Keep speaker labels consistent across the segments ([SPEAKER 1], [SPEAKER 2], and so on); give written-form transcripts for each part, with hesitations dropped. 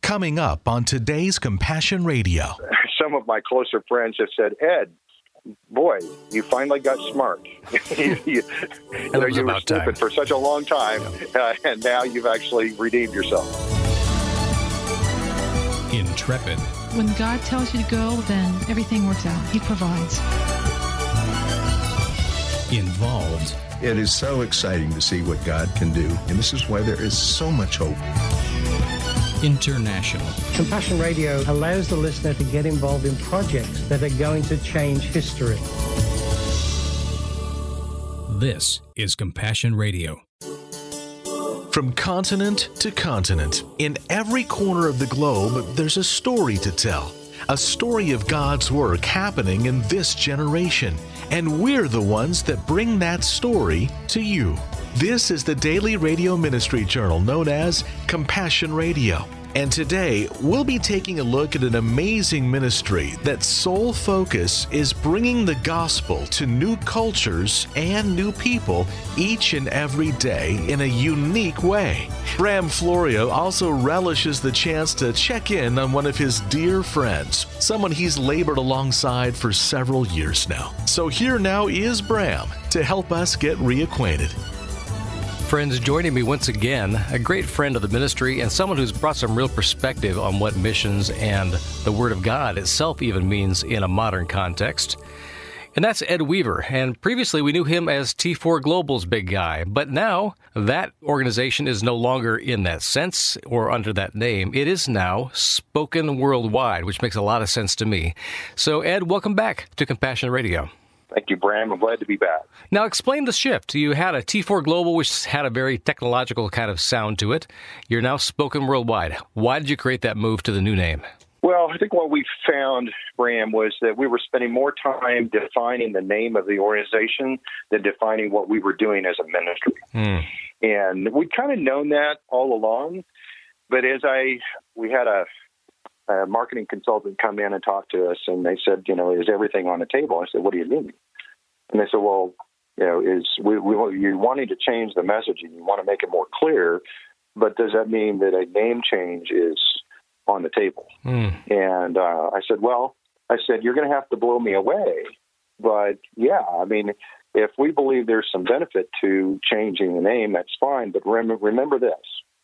[SPEAKER 1] Coming up on today's Compassion Radio.
[SPEAKER 2] Some of my closer friends have said, Ed, boy, you finally got smart. you were stupid for such a long time, and now you've actually redeemed yourself.
[SPEAKER 1] Intrepid.
[SPEAKER 3] When God tells you to go, then everything works out. He provides.
[SPEAKER 1] Involved.
[SPEAKER 4] It is so exciting to see what God can do, and this is why there is so much hope.
[SPEAKER 1] International.
[SPEAKER 5] Compassion Radio allows the listener to get involved in projects that are going to change history.
[SPEAKER 1] This is Compassion Radio. From continent to continent, in every corner of the globe, there's a story to tell. A story of God's work happening in this generation. And we're the ones that bring that story to you. This is the daily radio ministry journal known as Compassion Radio. And today, we'll be taking a look at an amazing ministry that's sole focus is bringing the gospel to new cultures and new people each and every day in a unique way. Bram Florio also relishes the chance to check in on one of his dear friends, someone he's labored alongside for several years now. So here now is Bram to help us get reacquainted.
[SPEAKER 6] Friends, joining me once again, a great friend of the ministry and someone who's brought some real perspective on what missions and the Word of God itself even means in a modern context. And that's Ed Weaver. And previously we knew him as T4 Global's big guy. But now that organization is no longer in that sense or under that name. It is now Spoken Worldwide, which makes a lot of sense to me. So Ed, welcome back to Compassion Radio.
[SPEAKER 2] Thank you, Bram. I'm glad to be back.
[SPEAKER 6] Now, explain the shift. You had a T4 Global, which had a very technological kind of sound to it. You're now Spoken Worldwide. Why did you create that move to the new name?
[SPEAKER 2] Well, I think what we found, Bram, was that we were spending more time defining the name of the organization than defining what we were doing as a ministry. And we'd kind of known that all along. But we had a marketing consultant come in and talk to us, and they said, is everything on the table? I said, what do you mean? And they said, well, you're wanting to change the messaging. You want to make it more clear, but does that mean that a name change is on the table? And I said, you're going to have to blow me away. But yeah, if we believe there's some benefit to changing the name, that's fine. But remember this,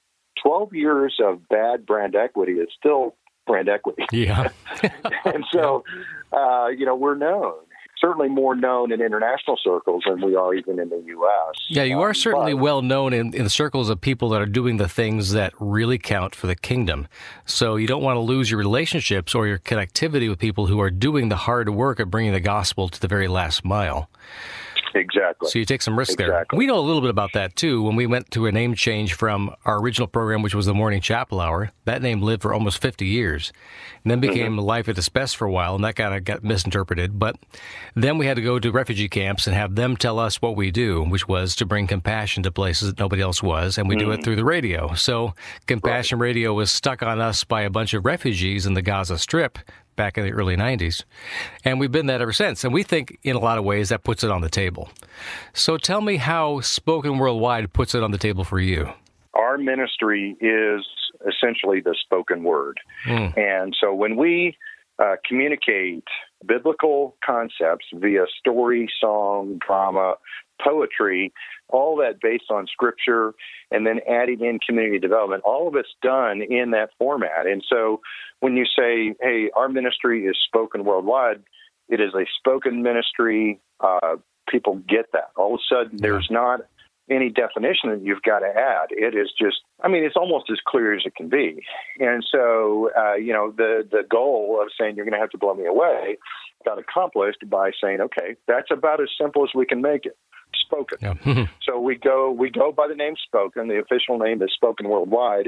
[SPEAKER 2] 12 years of bad brand equity is still brand equity.
[SPEAKER 6] Yeah.
[SPEAKER 2] And so, we're known, certainly more known in international circles than we are even in the U.S.
[SPEAKER 6] Yeah, you are certainly well known in the circles of people that are doing the things that really count for the kingdom. So you don't want to lose your relationships or your connectivity with people who are doing the hard work of bringing the gospel to the very last mile.
[SPEAKER 2] Exactly.
[SPEAKER 6] So you take some risk there. We know a little bit about that, too. When we went to a name change from our original program, which was the Morning Chapel Hour, that name lived for almost 50 years and then became Life at its Best for a while, and that kind of got misinterpreted. But then we had to go to refugee camps and have them tell us what we do, which was to bring compassion to places that nobody else was, and we do it through the radio. So Compassion Radio was stuck on us by a bunch of refugees in the Gaza Strip back in the early 90s. And we've been that ever since. And we think in a lot of ways that puts it on the table. So tell me how Spoken Worldwide puts it on the table for you.
[SPEAKER 2] Our ministry is essentially the spoken word. And so when we communicate biblical concepts via story, song, drama, poetry, all that based on Scripture, and then adding in community development, all of it's done in that format. And so when you say, hey, our ministry is Spoken Worldwide, it is a spoken ministry. People get that. All of a sudden, there's not any definition that you've got to add. It is just, it's almost as clear as it can be. And so, the goal of saying you're going to have to blow me away got accomplished by saying, okay, that's about as simple as we can make it. Spoken. Yeah. So we go by the name Spoken. The official name is Spoken Worldwide.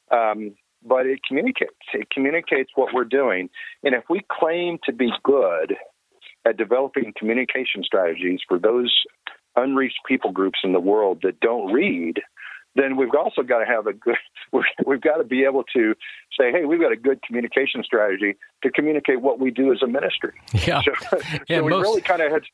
[SPEAKER 2] But it communicates. It communicates what we're doing. And if we claim to be good at developing communication strategies for those unreached people groups in the world that don't read, then we've also got to have we've got to be able to say, hey, we've got a good communication strategy to communicate what we do as a ministry.
[SPEAKER 6] Yeah.
[SPEAKER 2] So we really kind of had,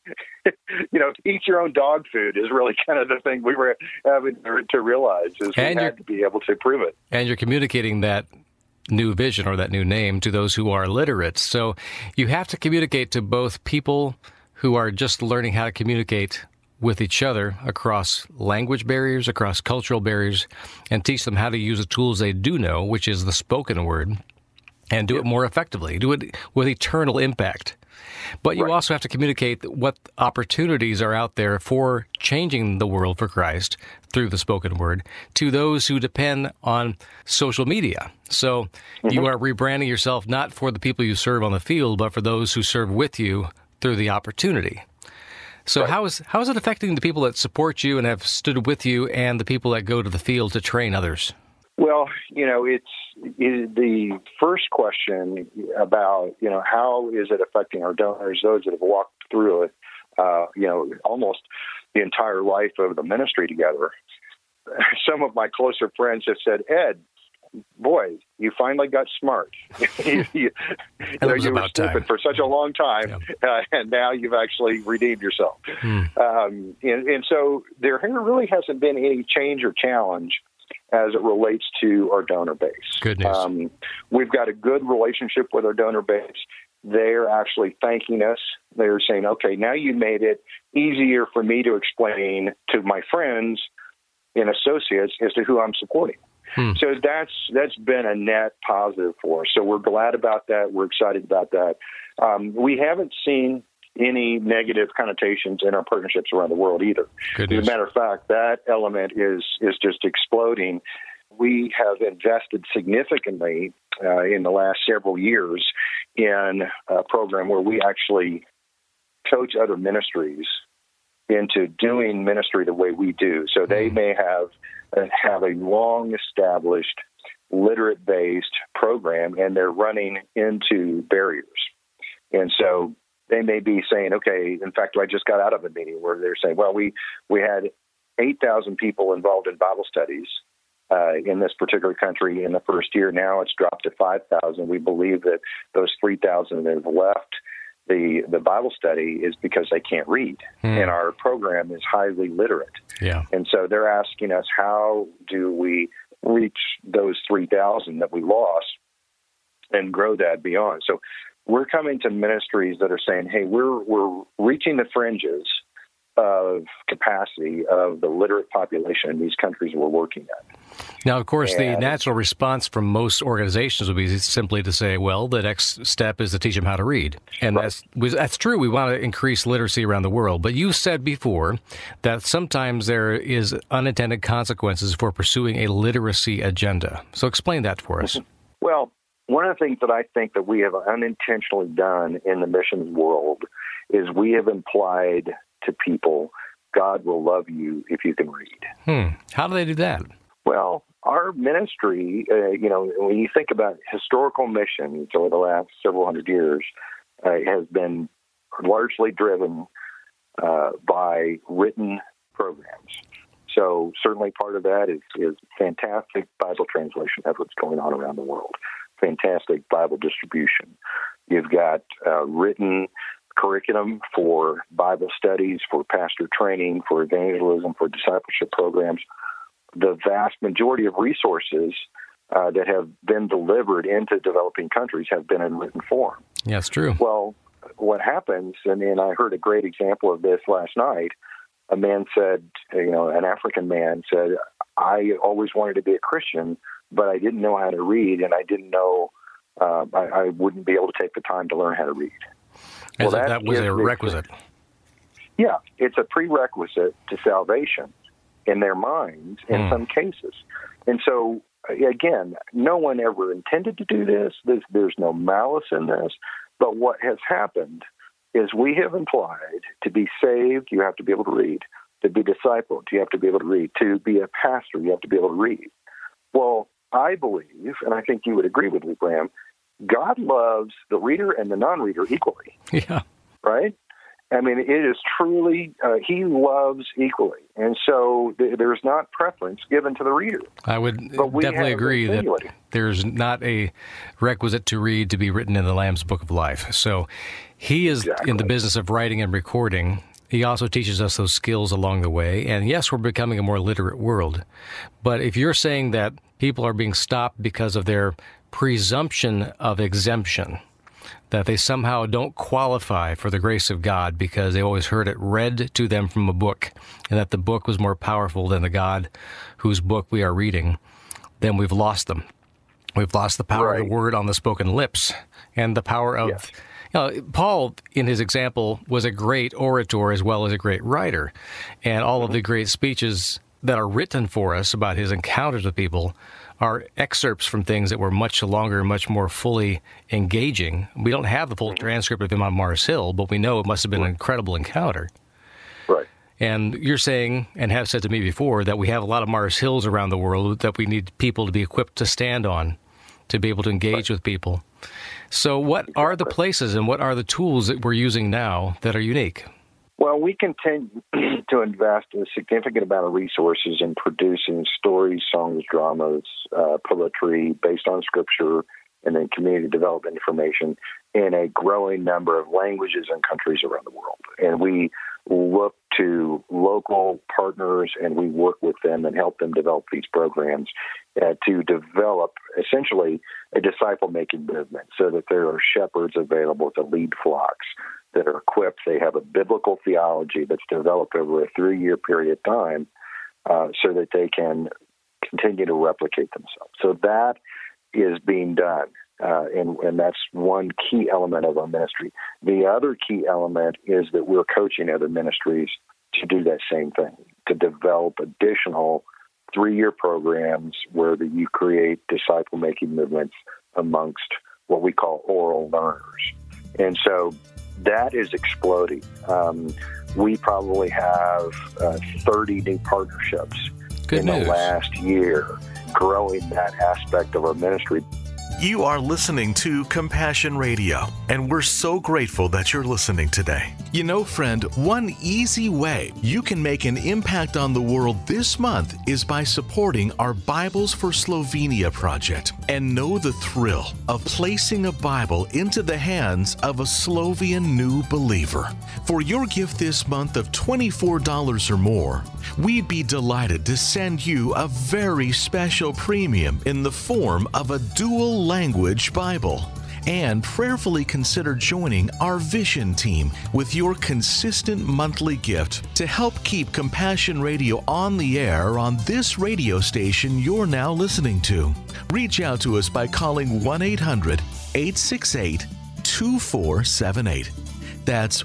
[SPEAKER 2] eat your own dog food is really kind of the thing we were having to realize is we had to be able to prove it.
[SPEAKER 6] And you're communicating that new vision or that new name to those who are literate. So you have to communicate to both people who are just learning how to communicate with each other across language barriers, across cultural barriers, and teach them how to use the tools they do know, which is the spoken word, and do it more effectively, do it with eternal impact. But you also have to communicate what opportunities are out there for changing the world for Christ through the spoken word to those who depend on social media. So you are rebranding yourself not for the people you serve on the field, but for those who serve with you through the opportunity. So how is it affecting the people that support you and have stood with you and the people that go to the field to train others?
[SPEAKER 2] Well, it's the first question about, how is it affecting our donors, those that have walked through it, almost the entire life of the ministry together. Some of my closer friends have said, Ed, boy, you finally got smart. you were stupid for such a long time, and now you've actually redeemed yourself. And so there really hasn't been any change or challenge as it relates to our donor base.
[SPEAKER 6] Good news.
[SPEAKER 2] We've got a good relationship with our donor base. They're actually thanking us. They're saying, okay, now you made it easier for me to explain to my friends and associates as to who I'm supporting. So that's been a net positive for us. So we're glad about that. We're excited about that. We haven't seen any negative connotations in our partnerships around the world either. As a matter of fact, that element is just exploding. We have invested significantly in the last several years in a program where we actually coach other ministries into doing ministry the way we do. So they may have a long-established literate-based program, and they're running into barriers. And so they may be saying, okay, in fact, I just got out of a meeting where they're saying, well, we had 8,000 people involved in Bible studies in this particular country in the first year. Now it's dropped to 5,000. We believe that those 3,000 that have left the Bible study is because they can't read, and our program is highly literate.
[SPEAKER 6] Yeah.
[SPEAKER 2] And so they're asking us, how do we reach those 3,000 that we lost and grow that beyond? So we're coming to ministries that are saying, hey, we're reaching the fringes of capacity of the literate population in these countries we're working at.
[SPEAKER 6] Now, of course, the natural response from most organizations would be simply to say, well, the next step is to teach them how to read. And that's true. We want to increase literacy around the world. But you said before that sometimes there is unintended consequences for pursuing a literacy agenda. So explain that for us.
[SPEAKER 2] Well, one of the things that I think that we have unintentionally done in the missions world is we have implied to people, God will love you if you can read.
[SPEAKER 6] How do they do that?
[SPEAKER 2] Well, our ministry, when you think about historical missions over the last several hundred years, has been largely driven by written programs. So certainly part of that is fantastic Bible translation efforts going on around the world, fantastic Bible distribution. You've got written curriculum for Bible studies, for pastor training, for evangelism, for discipleship programs. The vast majority of resources that have been delivered into developing countries have been in written form.
[SPEAKER 6] Yeah, it's true.
[SPEAKER 2] Well, what happens, and I heard a great example of this last night, a man said, an African man said, I always wanted to be a Christian, but I didn't know how to read, and I didn't know I wouldn't be able to take the time to learn how to read.
[SPEAKER 6] Well, that was a requisite.
[SPEAKER 2] Yeah, it's a prerequisite to salvation in their minds in some cases. And so, again, no one ever intended to do this. There's no malice in this. But what has happened is we have implied to be saved, you have to be able to read. To be discipled, you have to be able to read. To be a pastor, you have to be able to read. Well, I believe, and I think you would agree with me, Bram, God loves the reader and the non-reader equally.
[SPEAKER 6] Yeah.
[SPEAKER 2] Right? I mean, it is truly, he loves equally. And so there's not preference given to the reader.
[SPEAKER 6] I would definitely agree that there's not a requisite to read to be written in the Lamb's Book of Life. So he is in the business of writing and recording. He also teaches us those skills along the way. And yes, we're becoming a more literate world. But if you're saying that people are being stopped because of their presumption of exemption, that they somehow don't qualify for the grace of God because they always heard it read to them from a book, and that the book was more powerful than the God whose book we are reading, then we've lost them. We've lost the power of the word on the spoken lips and the power of... Paul, in his example, was a great orator as well as a great writer, and all of the great speeches that are written for us about his encounters with people are excerpts from things that were much longer and much more fully engaging. We don't have the full transcript of him on Mars Hill, but we know it must have been an incredible encounter.
[SPEAKER 2] Right.
[SPEAKER 6] And you're saying, and have said to me before, that we have a lot of Mars Hills around the world that we need people to be equipped to stand on, to be able to engage with people. So what are the places and what are the tools that we're using now that are unique?
[SPEAKER 2] Well, we continue to invest a significant amount of resources in producing stories, songs, dramas, poetry based on Scripture, and then community development information in a growing number of languages and countries around the world. And we look to local partners and we work with them and help them develop these programs to develop essentially a disciple-making movement so that there are shepherds available to lead flocks that are equipped. They have a biblical theology that's developed over a 3-year period of time so that they can continue to replicate themselves. So that is being done, and that's one key element of our ministry. The other key element is that we're coaching other ministries to do that same thing, to develop additional 3-year programs where you create disciple-making movements amongst what we call oral learners. And so that is exploding. We probably have 30 new partnerships in the last year, growing that aspect of our ministry.
[SPEAKER 1] You are listening to Compassion Radio, and we're so grateful that you're listening today. You know, friend, one easy way you can make an impact on the world this month is by supporting our Bibles for Slovenia project, and know the thrill of placing a Bible into the hands of a Slovian new believer. For your gift this month of $24 or more, we'd be delighted to send you a very special premium in the form of a dual language Bible. And prayerfully consider joining our Vision team with your consistent monthly gift to help keep Compassion Radio on the air on this radio station you're now listening to. Reach out to us by calling 1-800-868-2478. That's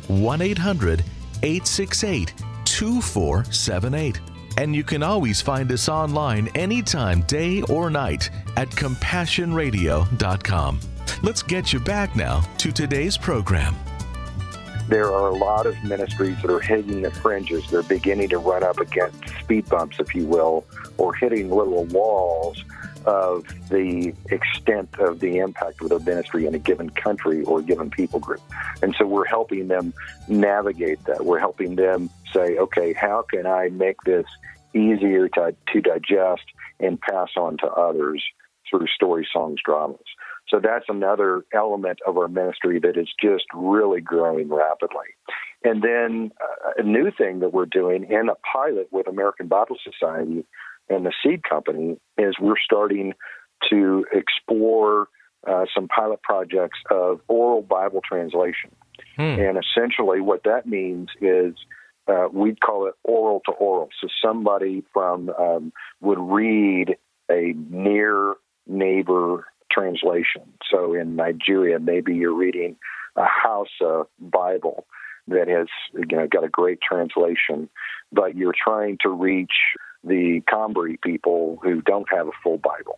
[SPEAKER 1] 1-800-868-2478. And you can always find us online anytime, day or night, at CompassionRadio.com. Let's get you back now to today's program.
[SPEAKER 2] There are a lot of ministries that are hitting the fringes. They're beginning to run up against speed bumps, if you will, or hitting little walls of the extent of the impact of their ministry in a given country or a given people group. And so we're helping them navigate that. We're helping them say, okay, how can I make this easier to digest and pass on to others through story, songs, dramas. So that's another element of our ministry that is just really growing rapidly. And then a new thing that we're doing in a pilot with American Bible Society and the Seed Company is we're starting to explore some pilot projects of oral Bible translation. And essentially what that means is we'd call it oral to oral. So somebody from would read a near neighbor translation. So in Nigeria, maybe you're reading a Hausa Bible that has got a great translation, but you're trying to reach the Kambri people who don't have a full Bible,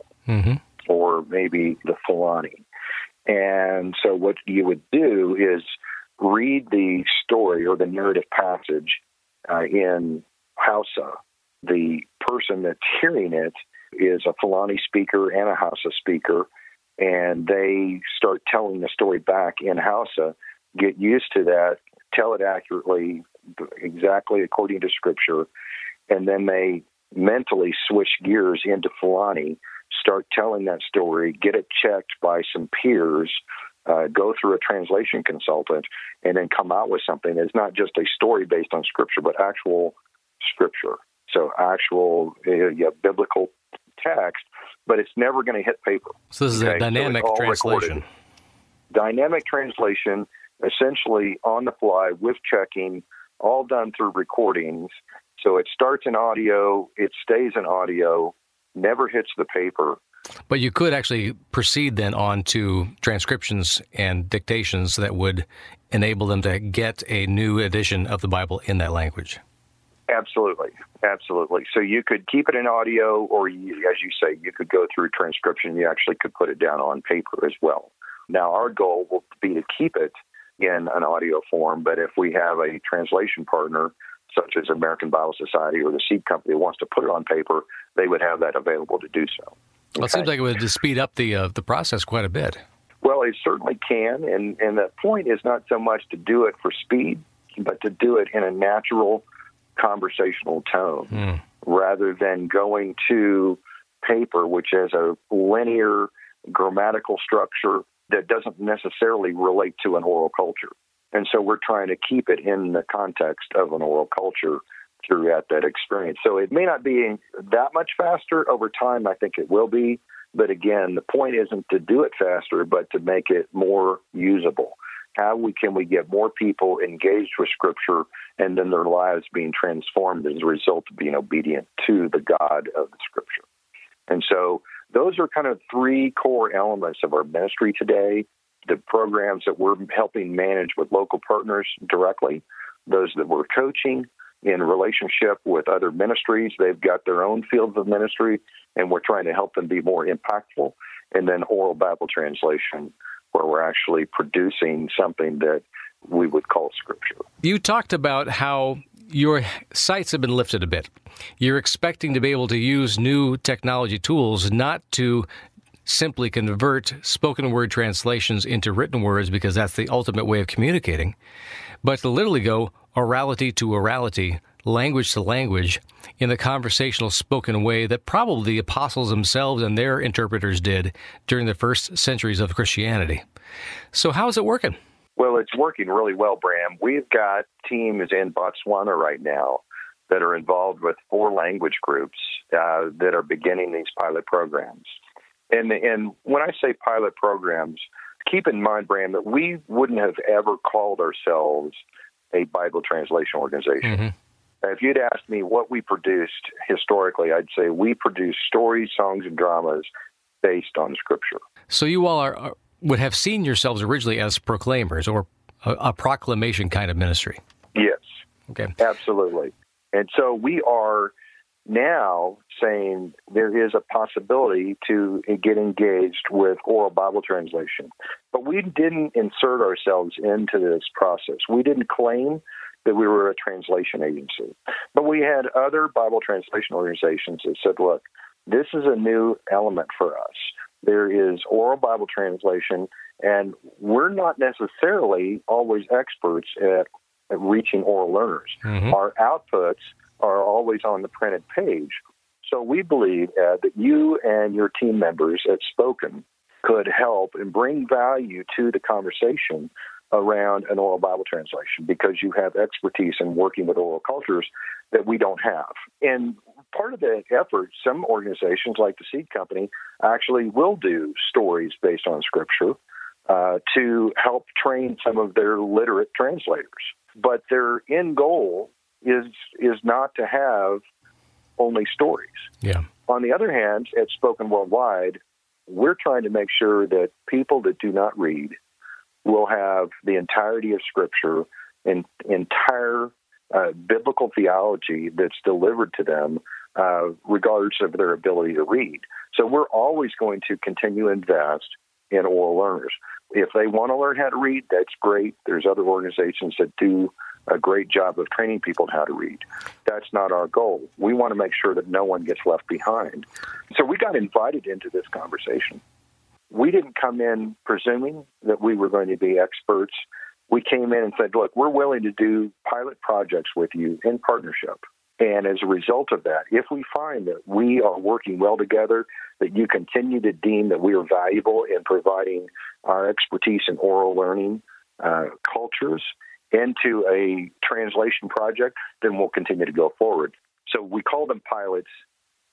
[SPEAKER 2] or maybe the Fulani. And so what you would do is read the story or the narrative passage in Hausa. The person that's hearing it is a Fulani speaker and a Hausa speaker, and they start telling the story back in Hausa, get used to that, tell it accurately, exactly according to Scripture, and then they mentally switch gears into Fulani, start telling that story, get it checked by some peers, go through a translation consultant, and then come out with something that's not just a story based on Scripture, but actual Scripture. So actual biblical text but it's never going to hit paper.
[SPEAKER 6] So this is a dynamic translation.
[SPEAKER 2] Dynamic translation, essentially on the fly with checking, all done through recordings. So it starts in audio, it stays in audio, never hits the paper.
[SPEAKER 6] But you could actually proceed then on to transcriptions and dictations that would enable them to get a new edition of the Bible in that language.
[SPEAKER 2] Absolutely. So you could keep it in audio, or as you say, you could go through transcription. You actually could put it down on paper as well. Now, our goal will be to keep it in an audio form, but if we have a translation partner, such as American Bible Society or the Seed Company, that wants to put it on paper, they would have that available to do so.
[SPEAKER 6] Well, it seems like it would speed up the process quite a bit.
[SPEAKER 2] Well, it certainly can, and the point is not so much to do it for speed, but to do it in a natural conversational tone, rather than going to paper, which has a linear grammatical structure that doesn't necessarily relate to an oral culture. And so we're trying to keep it in the context of an oral culture throughout that experience. So it may not be that much faster over time. I think it will be. But again, the point isn't to do it faster, but to make it more usable. How can we get more people engaged with Scripture and then their lives being transformed as a result of being obedient to the God of the Scripture? And so those are kind of three core elements of our ministry today. The programs that we're helping manage with local partners directly, those that we're coaching in relationship with other ministries. They've got their own fields of ministry, and we're trying to help them be more impactful. And then oral Bible translation, where we're actually producing something that we would call Scripture.
[SPEAKER 6] You talked about how your sights have been lifted a bit. You're expecting to be able to use new technology tools, not to simply convert spoken word translations into written words, because that's the ultimate way of communicating, but to literally go orality to orality, language to language, in the conversational spoken way that probably the apostles themselves and their interpreters did during the first centuries of Christianity. So how is it working?
[SPEAKER 2] Well, it's working really well, Bram. We've got teams in Botswana right now that are involved with 4 language groups that are beginning these pilot programs. And when I say pilot programs, keep in mind, Bram, that we wouldn't have ever called ourselves a Bible translation organization. Mm-hmm. If you'd asked me what we produced historically, I'd say we produced stories, songs, and dramas based on Scripture.
[SPEAKER 6] So you all would have seen yourselves originally as proclaimers, or a proclamation kind of ministry.
[SPEAKER 2] Yes.
[SPEAKER 6] Okay.
[SPEAKER 2] Absolutely. And so we are now saying there is a possibility to get engaged with oral Bible translation. But we didn't insert ourselves into this process. We didn't claim that we were a translation agency. But we had other Bible translation organizations that said, look, this is a new element for us. There is oral Bible translation, and we're not necessarily always experts at reaching oral learners. Mm-hmm. Our outputs are always on the printed page. So we believe that you and your team members at Spoken could help and bring value to the conversation around an oral Bible translation, because you have expertise in working with oral cultures that we don't have. And part of the effort, some organizations like the Seed Company actually will do stories based on Scripture to help train some of their literate translators. But their end goal is not to have only stories.
[SPEAKER 6] Yeah.
[SPEAKER 2] On the other hand, at Spoken Worldwide, we're trying to make sure that people that do not read will have the entirety of Scripture and entire biblical theology that's delivered to them, regardless of their ability to read. So we're always going to continue to invest in oral learners. If they want to learn how to read, that's great. There's other organizations that do a great job of training people how to read. That's not our goal. We want to make sure that no one gets left behind. So we got invited into this conversation. We didn't come in presuming that we were going to be experts. We came in and said, look, we're willing to do pilot projects with you in partnership. And as a result of that, if we find that we are working well together, that you continue to deem that we are valuable in providing our expertise in oral learning cultures into a translation project, then we'll continue to go forward. So we call them pilots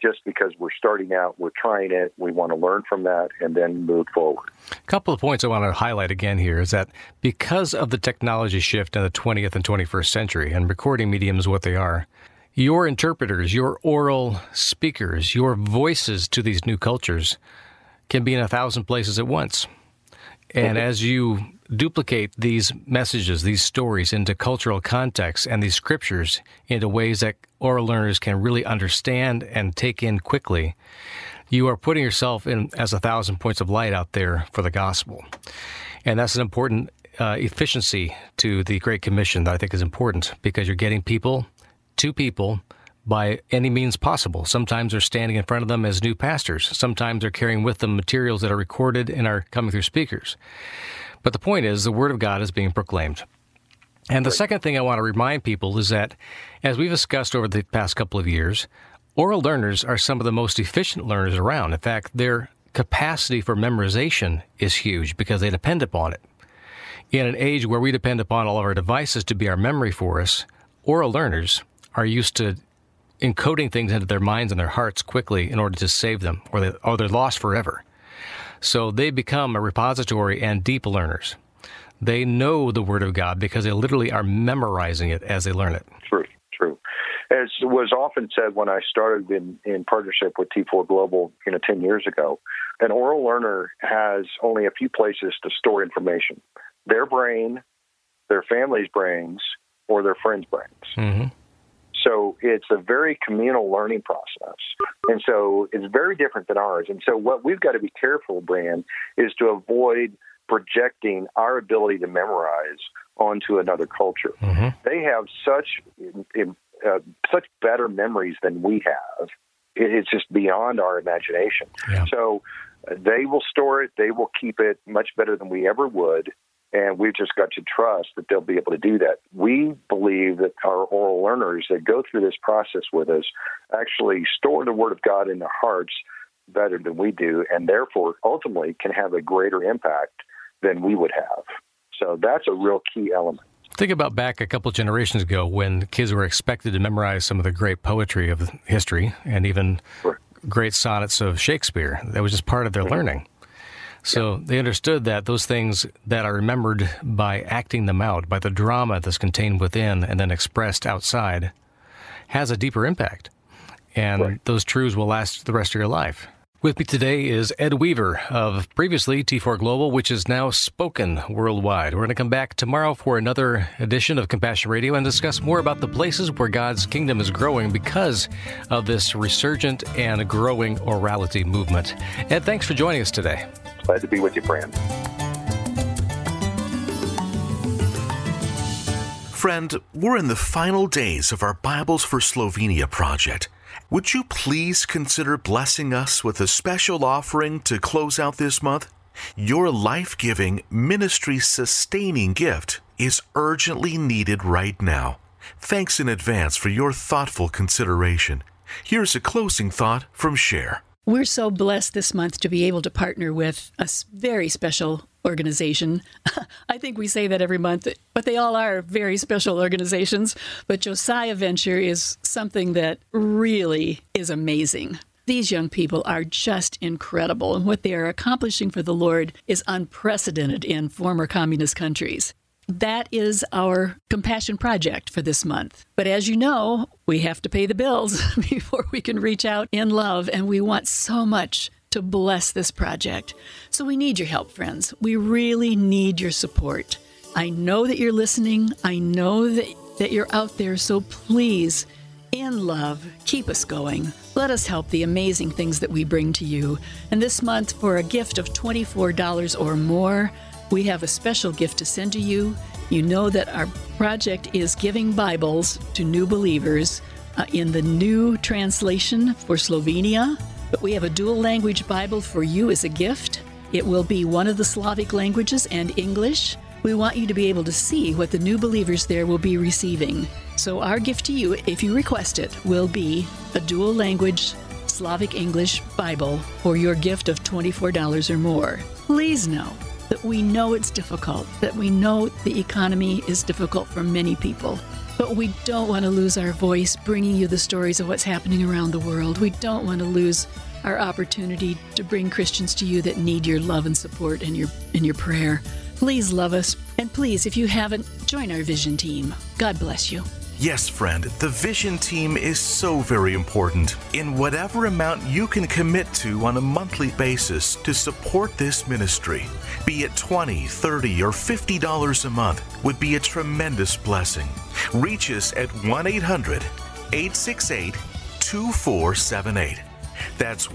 [SPEAKER 2] just because we're starting out, we're trying it, we want to learn from that and then move forward.
[SPEAKER 6] A couple of points I want to highlight again here is that because of the technology shift in the 20th and 21st century, and recording mediums what they are, your interpreters, your oral speakers, your voices to these new cultures can be in 1,000 places at once. And as you duplicate these messages, these stories into cultural contexts and these scriptures into ways that oral learners can really understand and take in quickly, you are putting yourself in as 1,000 points of light out there for the gospel. And that's an important efficiency to the Great Commission that I think is important, because you're getting people to people by any means possible. Sometimes they're standing in front of them as new pastors. Sometimes they're carrying with them materials that are recorded and are coming through speakers. But the point is, the Word of God is being proclaimed. And the second thing I want to remind people is that, as we've discussed over the past couple of years, oral learners are some of the most efficient learners around. In fact, their capacity for memorization is huge because they depend upon it. In an age where we depend upon all of our devices to be our memory for us, oral learners are used to encoding things into their minds and their hearts quickly in order to save them, or they're lost forever. So they become a repository and deep learners. They know the Word of God because they literally are memorizing it as they learn it.
[SPEAKER 2] True. As was often said when I started in partnership with T4 Global 10 years ago, an oral learner has only a few places to store information: their brain, their family's brains, or their friends' brains. Mm-hmm. So it's a very communal learning process. And so it's very different than ours. And so what we've got to be careful, Bran, is to avoid projecting our ability to memorize onto another culture. Mm-hmm. They have such better memories than we have. It's just beyond our imagination. Yeah. So they will store it. They will keep it much better than we ever would. And we've just got to trust that they'll be able to do that. We believe that our oral learners that go through this process with us actually store the Word of God in their hearts better than we do, and therefore ultimately can have a greater impact than we would have. So that's a real key element.
[SPEAKER 6] Think about back a couple generations ago when kids were expected to memorize some of the great poetry of history and even great sonnets of Shakespeare. That was just part of their learning. So they understood that those things that are remembered by acting them out, by the drama that's contained within and then expressed outside, has a deeper impact. And those truths will last the rest of your life. With me today is Ed Weaver of previously T4 Global, which is now Spoken Worldwide. We're going to come back tomorrow for another edition of Compassion Radio and discuss more about the places where God's kingdom is growing because of this resurgent and growing orality movement. Ed, thanks for joining us today.
[SPEAKER 2] Glad to be with you, Bran.
[SPEAKER 1] Friend, we're in the final days of our Bibles for Slovenia project. Would you please consider blessing us with a special offering to close out this month? Your life-giving, ministry-sustaining gift is urgently needed right now. Thanks in advance for your thoughtful consideration. Here's a closing thought from Cher.
[SPEAKER 7] We're so blessed this month to be able to partner with a very special organization. I think we say that every month, but they all are very special organizations. But Josiah Venture is something that really is amazing. These young people are just incredible, and what they are accomplishing for the Lord is unprecedented in former communist countries. That is our compassion project for this month. But as you know, we have to pay the bills before we can reach out in love, and we want so much to bless this project. So we need your help, friends. We really need your support. I know that you're listening. I know that you're out there, so please, in love, keep us going. Let us help the amazing things that we bring to you. And this month, for a gift of $24 or more, we have a special gift to send to you. You know that our project is giving Bibles to new believers in the new translation for Slovenia. But we have a dual language Bible for you as a gift. It will be one of the Slavic languages and English. We want you to be able to see what the new believers there will be receiving. So our gift to you, if you request it, will be a dual language Slavic English Bible for your gift of $24 or more. Please know that we know it's difficult, that we know the economy is difficult for many people. But we don't want to lose our voice bringing you the stories of what's happening around the world. We don't want to lose our opportunity to bring Christians to you that need your love and support and your prayer. Please love us. And please, if you haven't, join our Vision team. God bless you.
[SPEAKER 1] Yes, friend, the Vision team is so very important. In whatever amount you can commit to on a monthly basis to support this ministry, be it $20, $30, or $50 a month, would be a tremendous blessing. Reach us at 1-800-868-2478. That's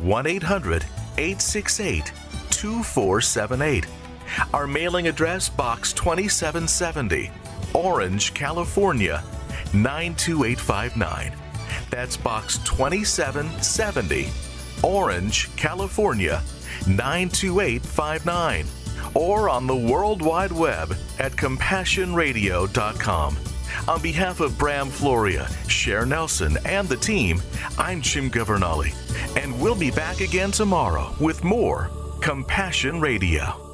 [SPEAKER 1] 1-800-868-2478. Our mailing address, Box 2770, Orange, California, 92859. That's Box 2770, Orange, California, 92859. Or on the World Wide Web at CompassionRadio.com. On behalf of Bram Floria, Cher Nelson, and the team, I'm Jim Governale, and we'll be back again tomorrow with more Compassion Radio.